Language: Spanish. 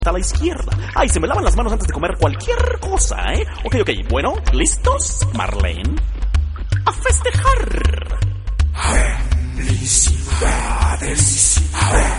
a la izquierda. Ay, se me lavan las manos antes de comer cualquier cosa, ¿eh? Ok, bueno, ¿listos, Marlene? ¡A festejar! Felicidades.